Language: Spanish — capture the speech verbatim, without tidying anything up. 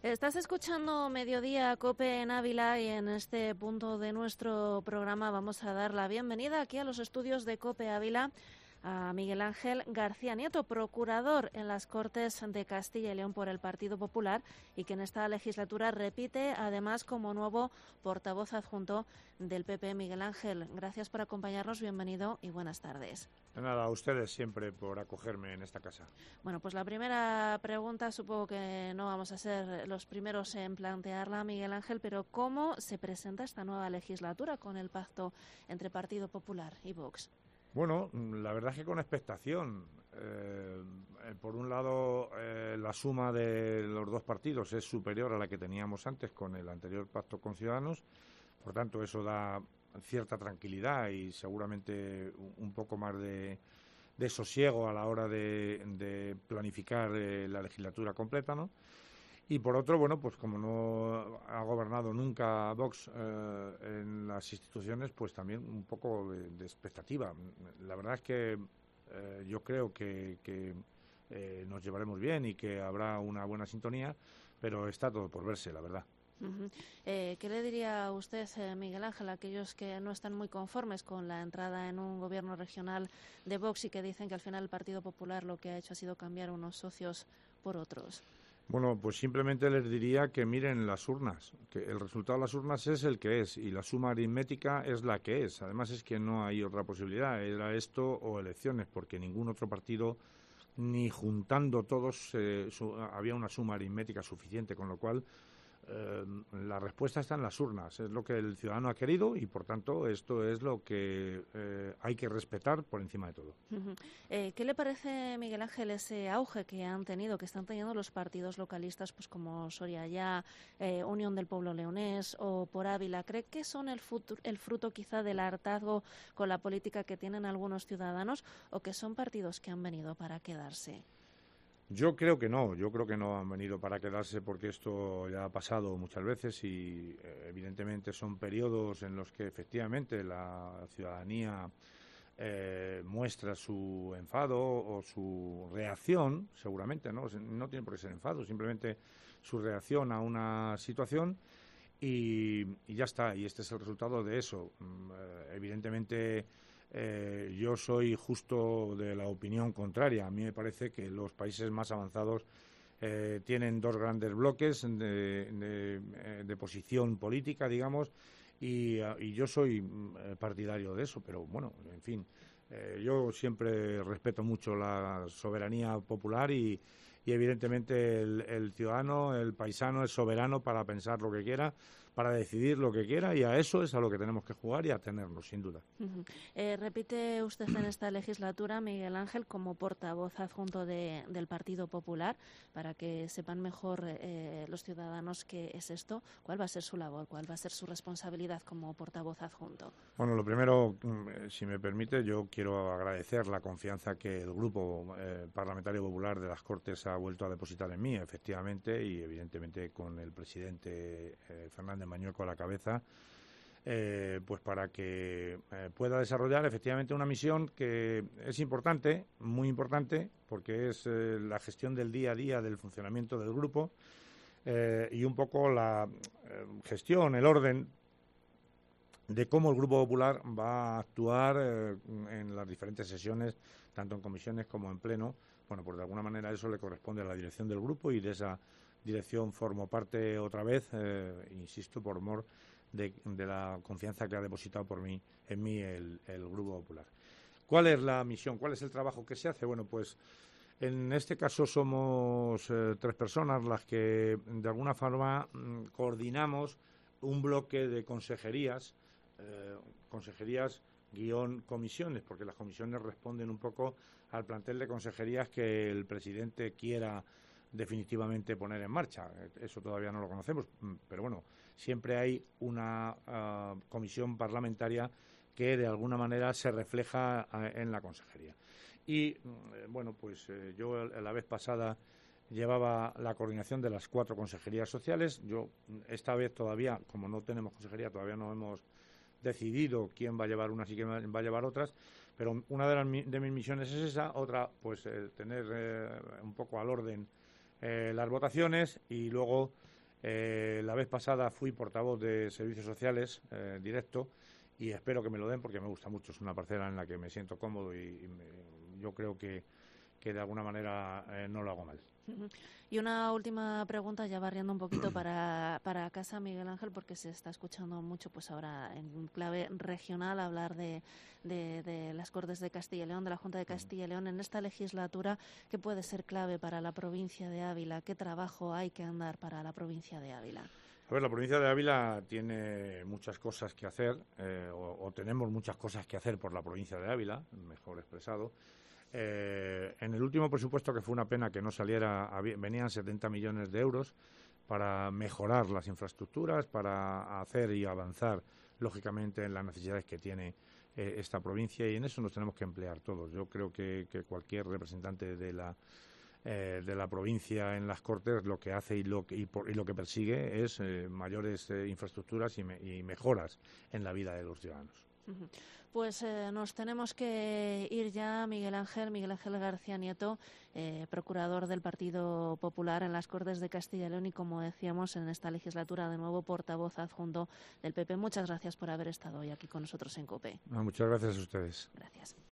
Estás escuchando Mediodía COPE en Ávila y en este punto de nuestro programa vamos a dar la bienvenida aquí a los estudios de COPE Ávila a Miguel Ángel García Nieto, procurador en las Cortes de Castilla y León por el Partido Popular y que en esta legislatura repite además como nuevo portavoz adjunto del P P. Miguel Ángel, gracias por acompañarnos, bienvenido y buenas tardes. De nada, a ustedes siempre por acogerme en esta casa. Bueno, pues la primera pregunta, supongo que no vamos a ser los primeros en plantearla, Miguel Ángel, pero ¿cómo se presenta esta nueva legislatura con el pacto entre Partido Popular y Vox? Bueno, la verdad es que con expectación. Eh, eh, por un lado, eh, la suma de los dos partidos es superior a la que teníamos antes con el anterior pacto con Ciudadanos, por tanto eso da cierta tranquilidad y seguramente un poco más de, de sosiego a la hora de, de planificar eh, la legislatura completa, ¿no? Y por otro, bueno, pues como no ha gobernado nunca Vox eh, en las instituciones, pues también un poco de, de expectativa. La verdad es que eh, yo creo que, que eh, nos llevaremos bien y que habrá una buena sintonía, pero está todo por verse, la verdad. Uh-huh. Eh, ¿Qué le diría a usted, eh, Miguel Ángel, a aquellos que no están muy conformes con la entrada en un gobierno regional de Vox y que dicen que al final el Partido Popular lo que ha hecho ha sido cambiar unos socios por otros? Bueno, pues simplemente les diría que miren las urnas, que el resultado de las urnas es el que es y la suma aritmética es la que es. Además es que no hay otra posibilidad, era esto o elecciones, porque ningún otro partido, ni juntando todos, eh, su, había una suma aritmética suficiente, con lo cual eh, la respuesta está en las urnas, es lo que el ciudadano ha querido y por tanto esto es lo que eh, hay que respetar por encima de todo. Uh-huh. Eh, ¿Qué le parece, Miguel Ángel, ese auge que han tenido, que están teniendo los partidos localistas, pues como Soria Ya, eh, Unión del Pueblo Leonés o por Ávila? ¿Cree que son el, futuro, el fruto quizá del hartazgo con la política que tienen algunos ciudadanos o que son partidos que han venido para quedarse? Yo creo que no, yo creo que no han venido para quedarse porque esto ya ha pasado muchas veces y eh, evidentemente son periodos en los que efectivamente la ciudadanía eh, muestra su enfado o su reacción, seguramente, ¿no? No tiene por qué ser enfado, simplemente su reacción a una situación y, y ya está, y este es el resultado de eso. Eh, evidentemente Eh, yo soy justo de la opinión contraria. A mí me parece que los países más avanzados eh, tienen dos grandes bloques de, de, de posición política, digamos, y, y yo soy partidario de eso, pero bueno, en fin, eh, yo siempre respeto mucho la soberanía popular y, y evidentemente el, el ciudadano, el paisano es soberano para pensar lo que quiera, para decidir lo que quiera y a eso es a lo que tenemos que jugar y a tenernos, sin duda. Uh-huh. Eh, repite usted en esta legislatura, Miguel Ángel, como portavoz adjunto de, del Partido Popular, para que sepan mejor eh, los ciudadanos qué es esto, cuál va a ser su labor, cuál va a ser su responsabilidad como portavoz adjunto. Bueno, lo primero, si me permite, yo quiero agradecer la confianza que el Grupo eh, Parlamentario Popular de las Cortes ha vuelto a depositar en mí, efectivamente, y evidentemente con el presidente eh, Fernández Mañueco a la cabeza, eh, pues para que eh, pueda desarrollar efectivamente una misión que es importante, muy importante, porque es eh, la gestión del día a día del funcionamiento del grupo eh, y un poco la eh, gestión, el orden de cómo el Grupo Popular va a actuar eh, en las diferentes sesiones, tanto en comisiones como en pleno. Bueno, pues de alguna manera eso le corresponde a la dirección del grupo y de esa dirección formo parte otra vez, eh, insisto, por mor de, de la confianza que ha depositado por mí, en mí el, el Grupo Popular. ¿Cuál es la misión? ¿Cuál es el trabajo que se hace? Bueno, pues en este caso somos eh, tres personas las que de alguna forma mm, coordinamos un bloque de consejerías, eh, consejerías guión comisiones, porque las comisiones responden un poco al plantel de consejerías que el presidente quiera definitivamente poner en marcha. Eso todavía no lo conocemos, pero bueno, siempre hay una uh, comisión parlamentaria que de alguna manera se refleja uh, en la consejería. Y uh, bueno, pues uh, yo la vez pasada llevaba la coordinación de las cuatro consejerías sociales. Yo esta vez todavía, como no tenemos consejería, todavía no hemos decidido quién va a llevar unas y quién va a llevar otras, pero una de, las, de mis misiones es esa, otra pues eh, tener eh, un poco al orden eh, las votaciones y luego Eh, la vez pasada fui portavoz de Servicios Sociales eh, directo y espero que me lo den porque me gusta mucho. Es una parcela en la que me siento cómodo y, y me, yo creo que, que de alguna manera eh, no lo hago mal. Y una última pregunta, ya barriendo un poquito para, para casa, Miguel Ángel, porque se está escuchando mucho pues ahora en clave regional hablar de, de, de las Cortes de Castilla y León, de la Junta de Castilla y León en esta legislatura. ¿Qué puede ser clave para la provincia de Ávila? ¿Qué trabajo hay que andar para la provincia de Ávila? A ver, la provincia de Ávila tiene muchas cosas que hacer, eh, o, o tenemos muchas cosas que hacer por la provincia de Ávila, mejor expresado. Eh, en el último presupuesto, que fue una pena que no saliera, había, venían setenta millones de euros para mejorar las infraestructuras, para hacer y avanzar, lógicamente, en las necesidades que tiene eh, esta provincia, y en eso nos tenemos que emplear todos. Yo creo que, que cualquier representante de la Eh, de la provincia en las Cortes lo que hace y lo que, y por, y lo que persigue es eh, mayores eh, infraestructuras y, me, y mejoras en la vida de los ciudadanos. Pues eh, nos tenemos que ir ya, Miguel Ángel, Miguel Ángel García Nieto, eh, procurador del Partido Popular en las Cortes de Castilla y León y, como decíamos, en esta legislatura de nuevo portavoz adjunto del P P. Muchas gracias por haber estado hoy aquí con nosotros en COPE. No, muchas gracias a ustedes. Gracias.